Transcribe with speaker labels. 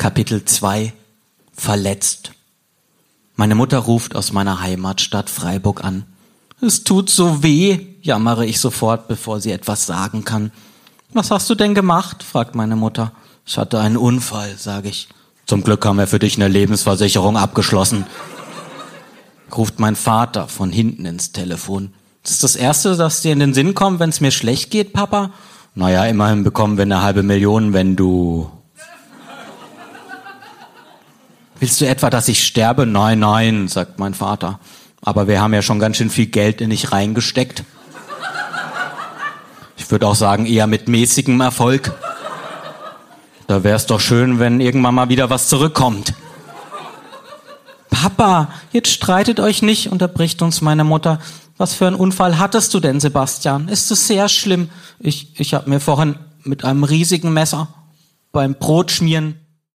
Speaker 1: Kapitel 2 Verletzt. Meine Mutter ruft aus meiner Heimatstadt Freiburg an. Es tut so weh, jammere ich sofort, bevor sie etwas sagen kann. Was hast du denn gemacht? Fragt meine Mutter. Ich hatte einen Unfall, sage ich. Zum Glück haben wir für dich eine Lebensversicherung abgeschlossen. Ruft mein Vater von hinten ins Telefon. Das ist das Erste, das dir in den Sinn kommt, wenn es mir schlecht geht, Papa? Naja, immerhin bekommen wir eine 500.000, wenn du... Willst du etwa, dass ich sterbe? Nein, nein, sagt mein Vater. Aber wir haben ja schon ganz schön viel Geld in dich reingesteckt. Ich würde auch sagen, eher mit mäßigem Erfolg. Da wäre es doch schön, wenn irgendwann mal wieder was zurückkommt. Papa, jetzt streitet euch nicht, unterbricht uns meine Mutter. Was für einen Unfall hattest du denn, Sebastian? Ist es sehr schlimm? Ich habe mir vorhin mit einem riesigen Messer beim Brotschmieren